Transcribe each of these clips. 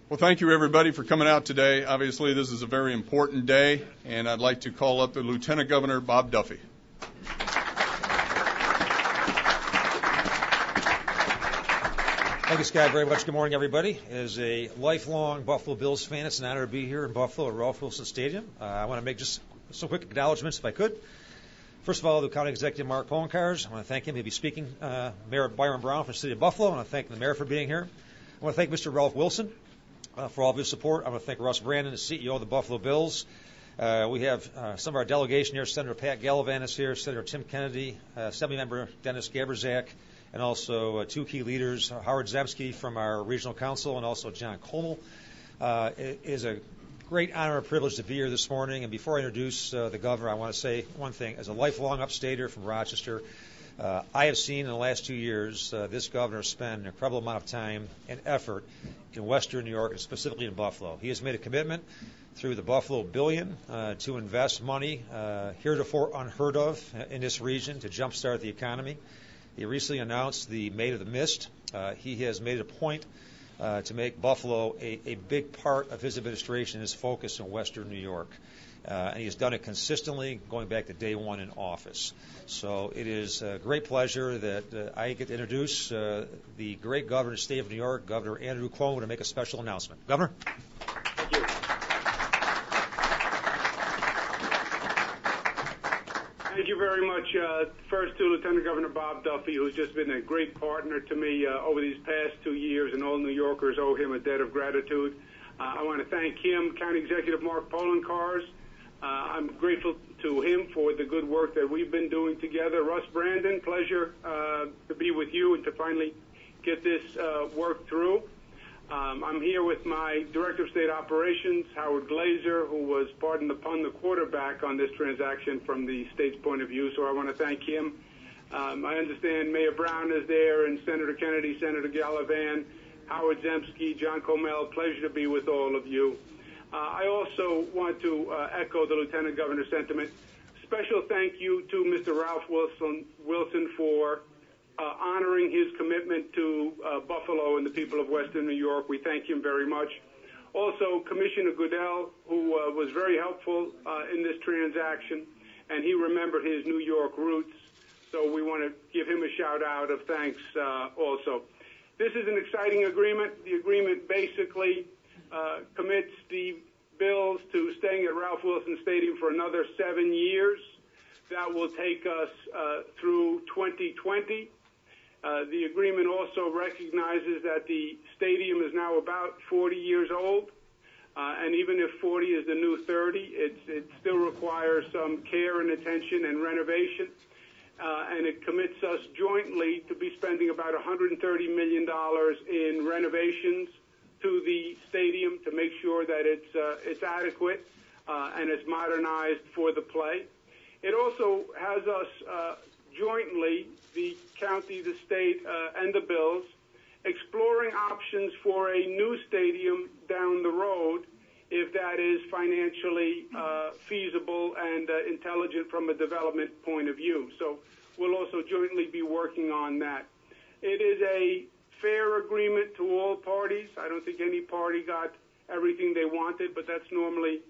Well, thank you, everybody, for coming out today. Obviously, this is a very important day, and I'd like to call up the Lieutenant Governor, Bob Duffy. Thank you, Scott, very much. Good morning, everybody. As a lifelong Buffalo Bills fan, it's an honor to be here in Buffalo at Ralph Wilson Stadium. I want to make just some quick acknowledgments, if I could. First of all, the County Executive Mark Poloncarz. I want to thank him. He'll be speaking. Mayor Byron Brown from the City of Buffalo. I want to thank the mayor for being here. I want to thank Mr. Ralph Wilson for all of his support. I want to thank Russ Brandon, the CEO of the Buffalo Bills. We have some of our delegation here. Senator Pat Gallivan is here, Senator Tim Kennedy, Assemblymember Dennis Gaberzak, and also two key leaders, Howard Zemsky from our regional council and also John Colmel. It is a great honor and privilege to be here this morning. And before I introduce the governor, I want to say one thing. As a lifelong upstater from Rochester, I have seen in the last 2 years this governor spend an incredible amount of time and effort in Western New York, and specifically in Buffalo. He has made a commitment through the Buffalo Billion to invest money heretofore unheard of in this region to jumpstart the economy. He recently announced the Maid of the Mist. He has made it a point to make Buffalo a big part of his administration, his focus in Western New York. And he has done it consistently going back to day one in office. So it is a great pleasure that I get to introduce the great governor of the state of New York, Governor Andrew Cuomo, to make a special announcement. Governor? Thank you. Thank you very much. First to Lieutenant Governor Bob Duffy, who's just been a great partner to me over these past 2 years, and all New Yorkers owe him a debt of gratitude. I want to thank him, County Executive Mark Poloncarz. I'm grateful to him for the good work that we've been doing together. Russ Brandon, pleasure to be with you and to finally get this work through. I'm here with my Director of State Operations, Howard Glazer, who was, pardon the pun, the quarterback on this transaction from the state's point of view, so I want to thank him. I understand Mayor Brown is there, and Senator Kennedy, Senator Gallivan, Howard Zemsky, John Colmel. Pleasure to be with all of you. I also want to echo the Lieutenant Governor's sentiment. Special thank you to Mr. Ralph Wilson for honoring his commitment to Buffalo and the people of Western New York. We thank him very much. Also, Commissioner Goodell, who was very helpful in this transaction, and he remembered his New York roots. So we want to give him a shout-out of thanks also. This is an exciting agreement. The agreement basically commits the Bills to staying at Ralph Wilson Stadium for another 7 years. That will take us through 2020. The agreement also recognizes that the stadium is now about 40 years old, and even if 40 is the new 30, it still requires some care and attention and renovation, and it commits us jointly to be spending about $130 million in renovations to the stadium to make sure that it's adequate and it's modernized for the play. It also has us jointly, the county, the state, and the Bills, exploring options for a new stadium down the road if that is financially feasible and intelligent from a development point of view. So we'll also jointly be working on that. It is a fair agreement to all parties. I don't think any party got everything they wanted, but that's normally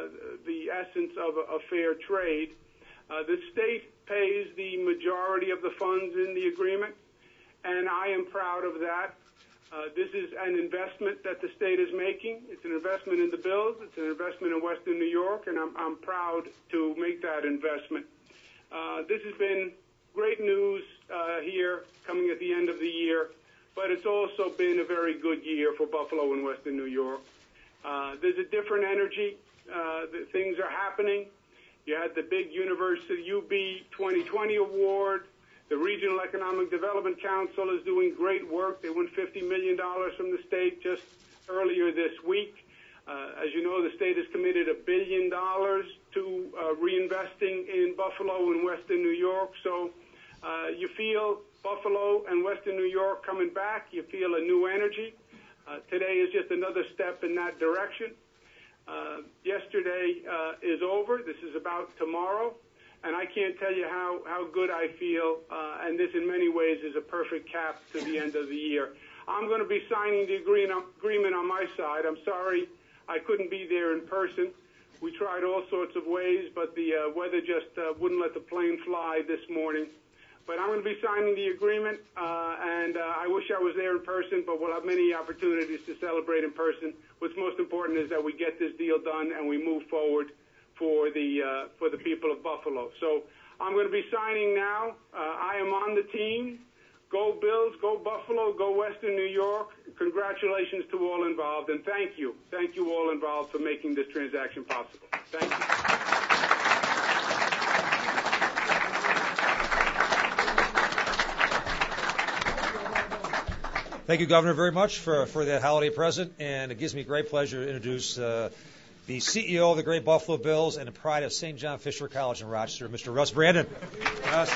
the essence of a fair trade. The state pays the majority of the funds in the agreement, and I am proud of that. This is an investment that the state is making. It's an investment in the Bills. It's an investment in Western New York, and I'm proud to make that investment. This has been great news here coming at the end of the year, but it's also been a very good year for Buffalo and Western New York. There's a different energy. Things are happening. You had the big University UB 2020 award. The Regional Economic Development Council is doing great work. They won $50 million from the state just earlier this week. As you know, the state has committed $1 billion to reinvesting in Buffalo and Western New York. So you feel Buffalo and Western New York coming back. You feel a new energy. Today is just another step in that direction. Yesterday is over. This is about tomorrow. and I can't tell you how good I feel, and this in many ways is a perfect cap to the end of the year. I'm going to be signing the agreement on my side. I'm sorry I couldn't be there in person. We tried all sorts of ways, but the weather just wouldn't let the plane fly this morning. But I'm going to be signing the agreement, and I wish I was there in person, but we'll have many opportunities to celebrate in person. What's most important is that we get this deal done and we move forward for the people of Buffalo. So I'm going to be signing now. I am on the team. Go Bills, go Buffalo, go Western New York. Congratulations to all involved, and thank you. Thank you all involved for making this transaction possible. Thank you. Thank you, Governor, very much for that holiday present, and it gives me great pleasure to introduce the CEO of the Great Buffalo Bills and the pride of St. John Fisher College in Rochester, Mr. Russ Brandon. Russ.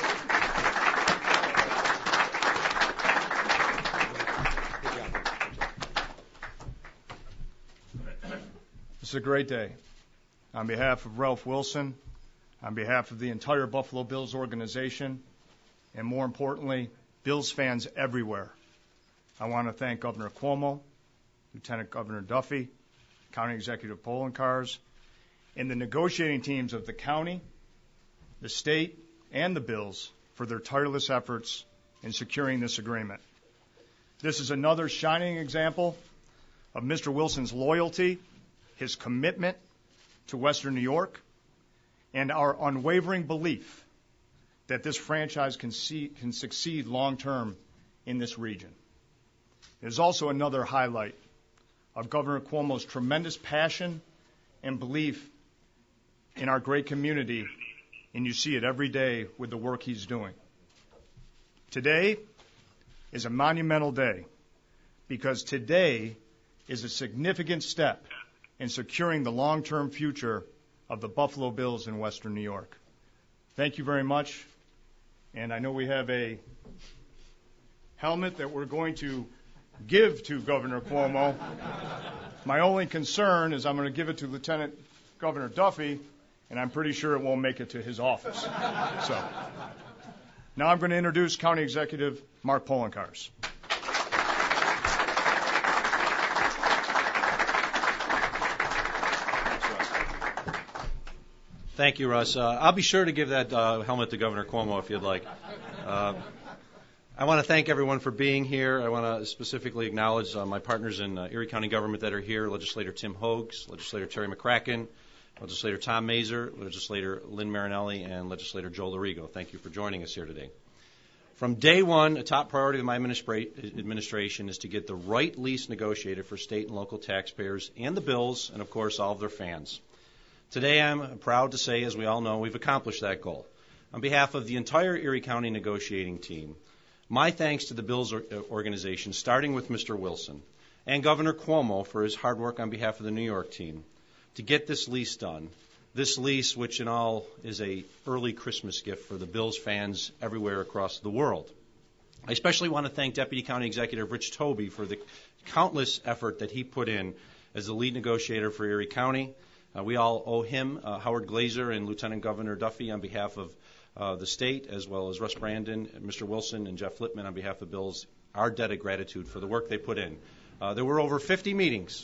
It's a great day. On behalf of Ralph Wilson, on behalf of the entire Buffalo Bills organization, and more importantly, Bills fans everywhere, I want to thank Governor Cuomo, Lieutenant Governor Duffy, County Executive Poloncarz, and the negotiating teams of the county, the state, and the Bills for their tireless efforts in securing this agreement. This is another shining example of Mr. Wilson's loyalty, his commitment to Western New York, and our unwavering belief that this franchise can succeed long-term in this region. It is also another highlight of Governor Cuomo's tremendous passion and belief in our great community, and you see it every day with the work he's doing. Today is a monumental day because today is a significant step in securing the long-term future of the Buffalo Bills in Western New York. Thank you very much. And I know we have a helmet that we're going to give to Governor Cuomo. My only concern is I'm going to give it to Lieutenant Governor Duffy, and I'm pretty sure it won't make it to his office. So now I'm going to introduce County Executive Mark Poloncarz. Thank you, Russ. I'll be sure to give that helmet to Governor Cuomo if you'd like. I want to thank everyone for being here. I want to specifically acknowledge my partners in Erie County government that are here, Legislator Tim Hoags, Legislator Terry McCracken, Legislator Tom Mazer, Legislator Lynn Marinelli, and Legislator Joe Larigo. Thank you for joining us here today. From day one, a top priority of my administration is to get the right lease negotiated for state and local taxpayers and the Bills, and of course all of their fans. Today I'm proud to say, as we all know, we've accomplished that goal. On behalf of the entire Erie County negotiating team, my thanks to the Bills organization, starting with Mr. Wilson, and Governor Cuomo for his hard work on behalf of the New York team to get this lease done. This lease, which in all is a early Christmas gift for the Bills fans everywhere across the world. I especially want to thank Deputy County Executive Rich Tobey for the countless effort that he put in as the lead negotiator for Erie County. We all owe him, Howard Glazer and Lieutenant Governor Duffy on behalf of the state, as well as Russ Brandon, Mr. Wilson, and Jeff Lippman on behalf of the Bills, our debt of gratitude for the work they put in. There were over 50 meetings,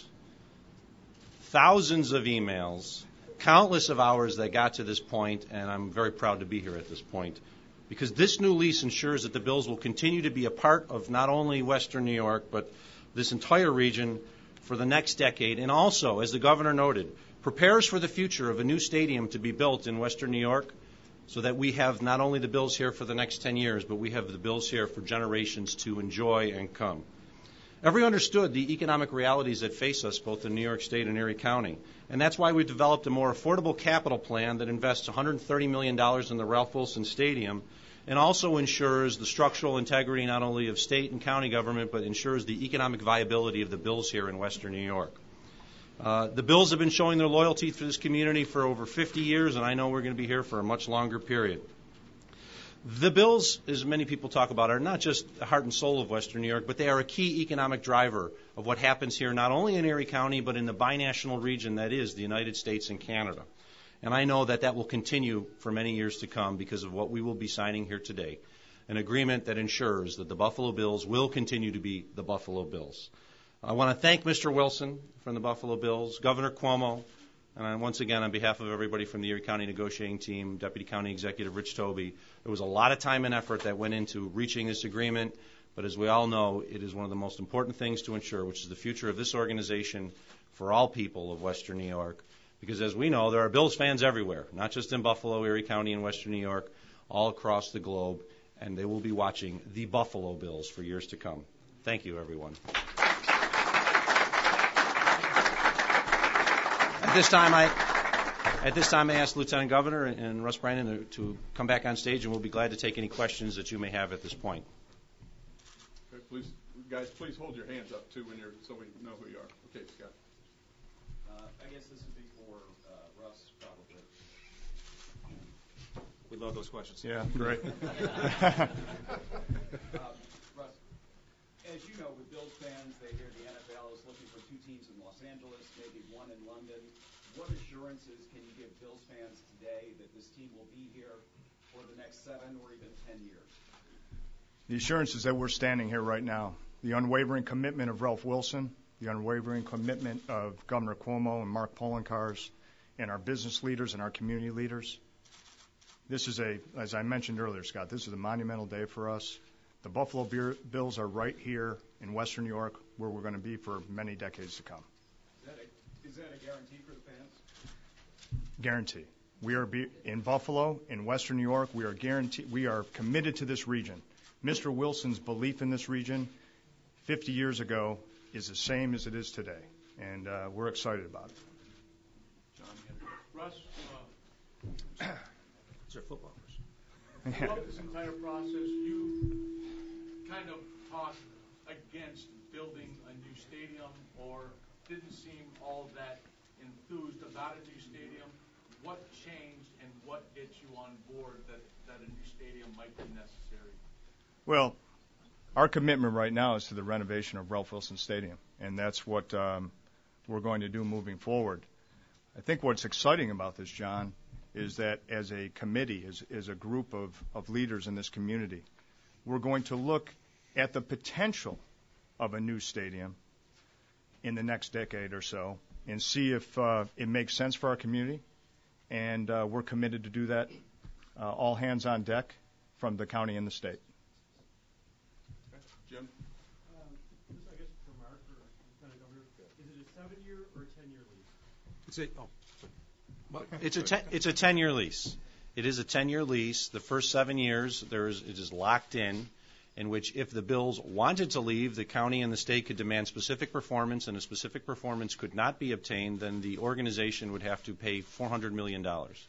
thousands of emails, countless of hours that got to this point, and I'm very proud to be here at this point, because this new lease ensures that the Bills will continue to be a part of not only Western New York, but this entire region for the next decade, and also, as the governor noted, prepares for the future of a new stadium to be built in Western New York so that we have not only the Bills here for the next 10 years, but we have the Bills here for generations to enjoy and come. Everyone understood the economic realities that face us both in New York State and Erie County, and that's why we've developed a more affordable capital plan that invests $130 million in the Ralph Wilson Stadium and also ensures the structural integrity not only of state and county government, but ensures the economic viability of the Bills here in Western New York. The Bills have been showing their loyalty to this community for over 50 years, and I know we're going to be here for a much longer period. The Bills, as many people talk about, are not just the heart and soul of Western New York, but they are a key economic driver of what happens here, not only in Erie County, but in the binational region that is the United States and Canada. And I know that that will continue for many years to come because of what we will be signing here today, an agreement that ensures that the Buffalo Bills will continue to be the Buffalo Bills. I want to thank Mr. Wilson from the Buffalo Bills, Governor Cuomo, and once again, on behalf of everybody from the Erie County negotiating team, Deputy County Executive Rich Tobey. There was a lot of time and effort that went into reaching this agreement, but as we all know, it is one of the most important things to ensure, which is the future of this organization for all people of Western New York. Because as we know, there are Bills fans everywhere, not just in Buffalo, Erie County, and Western New York, all across the globe, and they will be watching the Buffalo Bills for years to come. Thank you, everyone. At this time, I ask Lieutenant Governor and Russ Brandon to come back on stage, and we'll be glad to take any questions that you may have at this point. Okay, please, guys, please hold your hands up too so we know who you are. Okay, Scott. I guess this would be for Russ, probably. We love those questions. Yeah, great. Russ, as you know, with Bills fans, they hear the NFL is looking for 2 teams in Los Angeles, maybe 1 in London. What assurances can you give Bills fans today that this team will be here for the next 7 or even 10 years? The assurance is that we're standing here right now. The unwavering commitment of Ralph Wilson, the unwavering commitment of Governor Cuomo and Mark Poloncarz, and our business leaders and our community leaders. This is as I mentioned earlier, Scott, this is a monumental day for us. The Buffalo Bills are right here in Western New York, where we're going to be for many decades to come. Is that a guarantee for the fans? Guarantee. We are in Buffalo, in Western New York. We are committed to this region. Mr. Wilson's belief in this region 50 years ago is the same as it is today, and we're excited about it. Russ, It's our football. throughout this entire process, you kind of talked against building a new stadium or didn't seem all that enthused about a new stadium. What changed and what gets you on board that a new stadium might be necessary? Well, our commitment right now is to the renovation of Ralph Wilson Stadium, and that's what we're going to do moving forward. I think what's exciting about this, John, is that as a committee, as a group of leaders in this community, we're going to look at the potential of a new stadium in the next decade or so and see if it makes sense for our community, and we're committed to do that, all hands on deck from the county and the state. Jim? This, I guess, for Mark or Lieutenant Governor, is it a 7-year or a 10-year lease? It's a 10-year lease. It is a 10-year lease. The first 7 years, it is locked in which if the Bills wanted to leave, the county and the state could demand specific performance, and a specific performance could not be obtained, then the organization would have to pay $400 million.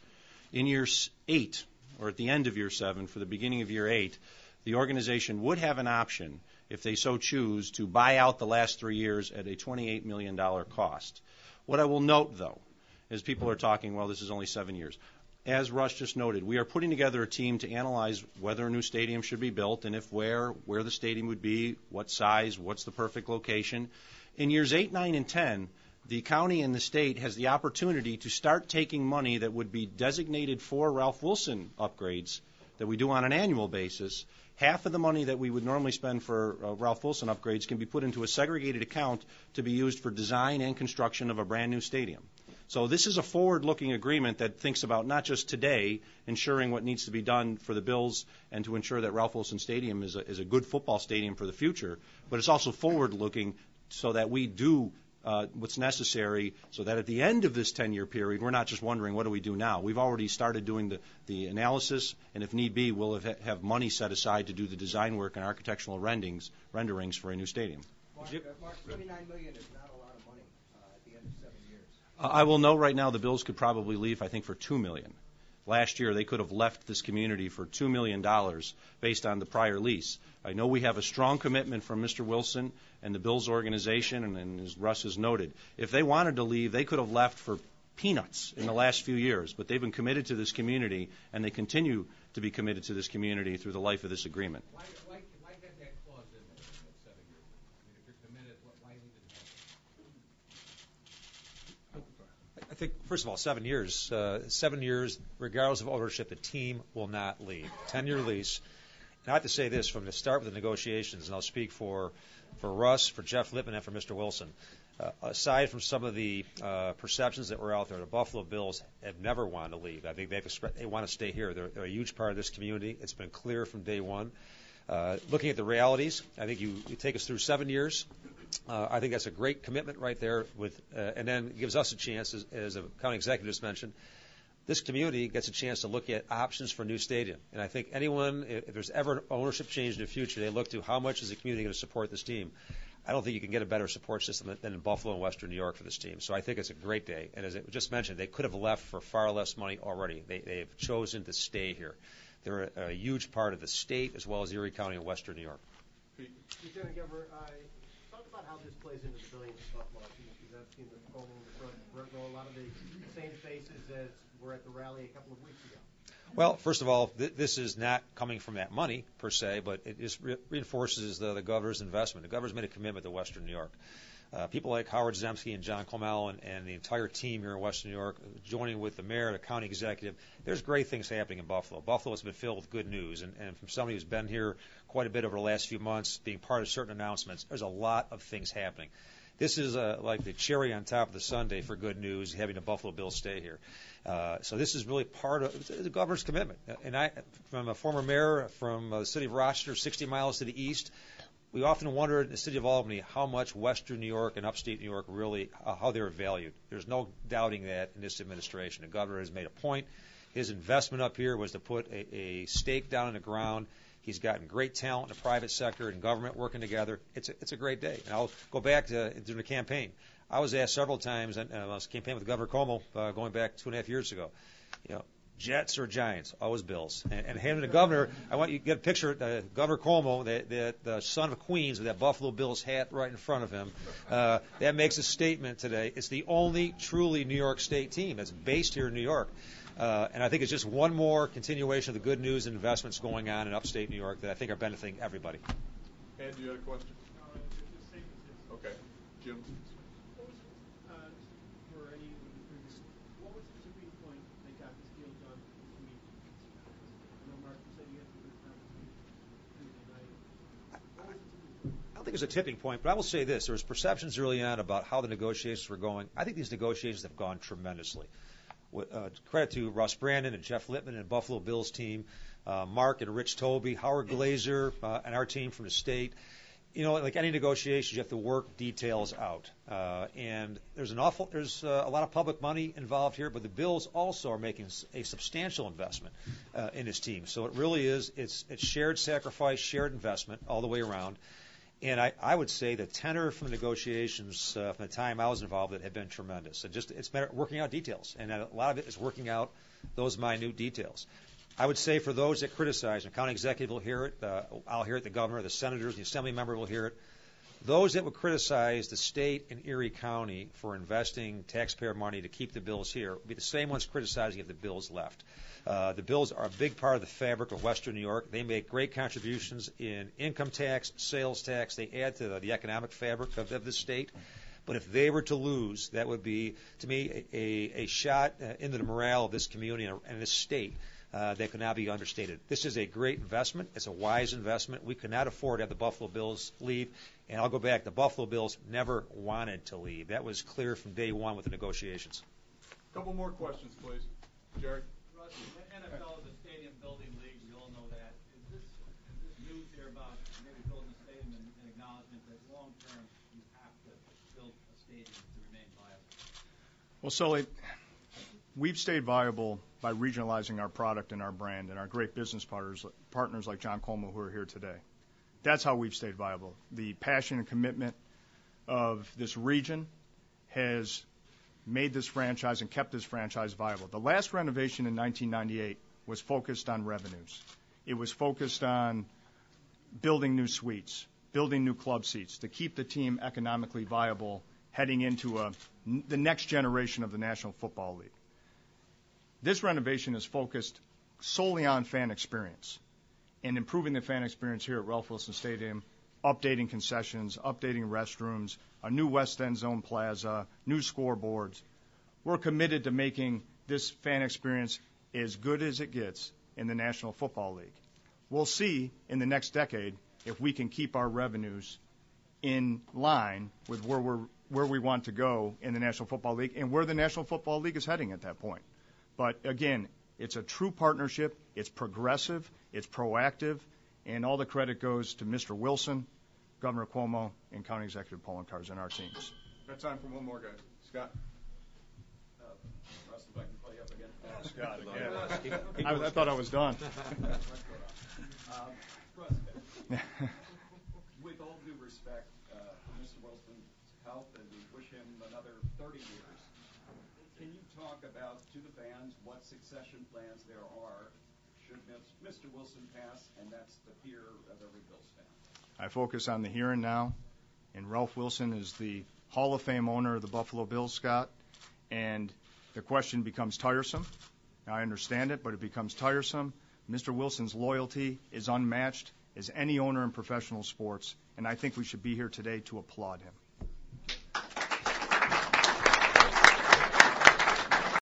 In year 8, or at the end of year 7, for the beginning of year 8, the organization would have an option, if they so choose, to buy out the last 3 years at a $28 million cost. What I will note, though, is people are talking, well, this is only 7 years. As Russ just noted, we are putting together a team to analyze whether a new stadium should be built, and if where the stadium would be, what size, what's the perfect location. In years 8, 9, and 10, the county and the state has the opportunity to start taking money that would be designated for Ralph Wilson upgrades that we do on an annual basis. Half of the money that we would normally spend for Ralph Wilson upgrades can be put into a segregated account to be used for design and construction of a brand new stadium. So this is a forward-looking agreement that thinks about not just today, ensuring what needs to be done for the Bills and to ensure that Ralph Wilson Stadium is a good football stadium for the future, but it's also forward-looking so that we do what's necessary so that at the end of this 10-year period, we're not just wondering what do we do now. We've already started doing the analysis, and if need be, we'll have money set aside to do the design work and architectural renderings for a new stadium. Mark, $29 million is not a lot of money at the end of 7 years. I will know right now the Bills could probably leave, I think, for $2 million. Last year, they could have left this community for $2 million based on the prior lease. I know we have a strong commitment from Mr. Wilson and the Bills organization, and as Russ has noted, if they wanted to leave, they could have left for peanuts in the last few years, but they've been committed to this community, and they continue to be committed to this community through the life of this agreement. Why get that clause in there, that 7 years? I mean, if you're committed, why leave it in? think, first of all, 7 years. 7 years, regardless of ownership, the team will not leave. 10-year lease. And I have to say this, from the start with the negotiations, and I'll speak for Russ, for Jeff Lippman, and for Mr. Wilson. Aside from some of the perceptions that were out there, the Buffalo Bills have never wanted to leave. I think they want to stay here. They're a huge part of this community. It's been clear from day one. Looking at the realities, I think you take us through 7 years. I think that's a great commitment right there, and then gives us a chance, as a county executive just mentioned, this community gets a chance to look at options for a new stadium. And I think anyone, if there's ever an ownership change in the future, they look to how much is the community going to support this team. I don't think you can get a better support system than in Buffalo and Western New York for this team. So I think it's a great day. And as I just mentioned, they could have left for far less money already. They've chosen to stay here. They're a huge part of the state as well as Erie County and Western New York. Lieutenant Governor, talk about how this plays into the Billions of Buffalo. Because I've seen the polling in the front row, a lot of the same faces as were at the rally a couple of weeks ago. Well, first of all, this is not coming from that money, per se, but it just reinforces the governor's investment. The governor's made a commitment to Western New York. People like Howard Zemsky and John Comel and the entire team here in Western New York, joining with the mayor, the county executive, there's great things happening in Buffalo. Buffalo has been filled with good news, and from somebody who's been here quite a bit over the last few months, being part of certain announcements, there's a lot of things happening. This is like the cherry on top of the sundae for good news, having the Buffalo Bills stay here. So this is really part of the governor's commitment. And I, from a former mayor from the city of Rochester, 60 miles to the east, we often wonder in the city of Albany how much Western New York and upstate New York really, how they're valued. There's no doubting that in this administration. The governor has made a point. His investment up here was to put a stake down in the ground. He's gotten great talent in the private sector and government working together. It's a great day. And I'll go back to during the campaign. I was asked several times, and I was campaigning with Governor Cuomo going back 2.5 years ago, Jets or Giants, always Bills. And handing the governor, I want you to get a picture of Governor Cuomo, the son of Queens, with that Buffalo Bills hat right in front of him. That makes a statement today. It's the only truly New York State team that's based here in New York. And I think it's just one more continuation of the good news and investments going on in upstate New York that I think are benefiting everybody. Ed, you had a question? Okay. Jim? What was the tipping point that got this deal done between I know, Mark, you said you had some good conversations Tuesday night. What was the tipping point? I don't think it was a tipping point, but I will say this. There was perceptions early on about how the negotiations were going. I think these negotiations have gone tremendously. Credit to Russ Brandon and Jeff Lippman and Buffalo Bills team, Mark and Rich Toby, Howard Glazer, and our team from the state. Like any negotiations, you have to work details out. And there's a lot of public money involved here, but the Bills also are making a substantial investment in this team. So it really is, it's shared sacrifice, shared investment all the way around. And I would say the tenor from the negotiations from the time I was involved that have been tremendous. It's been working out details, and a lot of it is working out those minute details. I would say for those that criticize, the county executive will hear it, I'll hear it, the governor, the senators, the assembly member will hear it. Those that would criticize the state and Erie County for investing taxpayer money to keep the Bills here would be the same ones criticizing if the Bills left. The Bills are a big part of the fabric of Western New York. They make great contributions in income tax, sales tax. They add to the economic fabric of the state. But if they were to lose, that would be, to me, a shot into the morale of this community and this state that could not be understated. This is a great investment. It's a wise investment. We could not afford to have the Buffalo Bills leave. And I'll go back. The Buffalo Bills never wanted to leave. That was clear from day one with the negotiations. A couple more questions, please. Jerry? Russ, the NFL is a stadium building league. We all know that. Is this news here about maybe building a stadium and acknowledgement that long term you have to build a stadium to remain viable? Well, Sully, we've stayed viable by regionalizing our product and our brand and our great business partners like John Cuomo who are here today. That's how we've stayed viable. The passion and commitment of this region has made this franchise and kept this franchise viable. The last renovation in 1998 was focused on revenues. It was focused on building new suites, building new club seats to keep the team economically viable heading into the next generation of the National Football League. This renovation is focused solely on fan experience and improving the fan experience here at Ralph Wilson Stadium, updating concessions, updating restrooms, a new West End Zone plaza, new scoreboards. we're committed to making this fan experience as good as it gets in the National Football League. We'll see in the next decade if we can keep our revenues in line with where we want to go in the National Football League and where the National Football League is heading at that point. But again, it's a true partnership. It's progressive. It's proactive. And all the credit goes to Mr. Wilson, Governor Cuomo, and County Executive Poloncarz and our teams. Got time for one more guy. Scott. Russ, if I can call you up again. Oh, Scott, again. I thought I was done. President, with all due respect for Mr. Wilson's health, and we wish him another 30 years, can you talk about to the fans what succession plans there are should Mr. Wilson pass, and that's the fear of every Bills fan? I focus on the here and now, and Ralph Wilson is the Hall of Fame owner of the Buffalo Bills, Scott, and the question becomes tiresome. I understand it, but it becomes tiresome. Mr. Wilson's loyalty is unmatched as any owner in professional sports, and I think we should be here today to applaud him.